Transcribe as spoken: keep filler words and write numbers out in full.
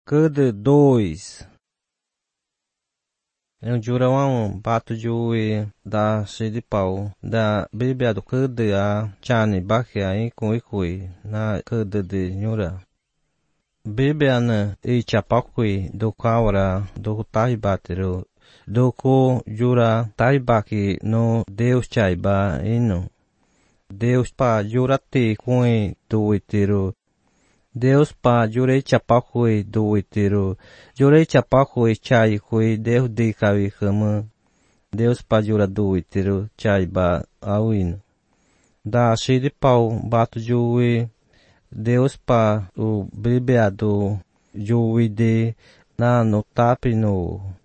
Cada dois. Eu juro um bato de da cheio de pau da bíblia do cada a chane baque aí com e na cada de nhura. Bíblia na e chapakui do kaura do tai batero do ko jura tai baki no Deus chaiba ino. Deus pa jurate com e do itero. Deus pa jurei chapakui do itero. Jurei chapakui chai kui Deus de kawi kama. Deus pa jura do itero chai ba awin. Da cheio de pau bato juwe. Deus pa o bíblia do juwe de na no tapi no.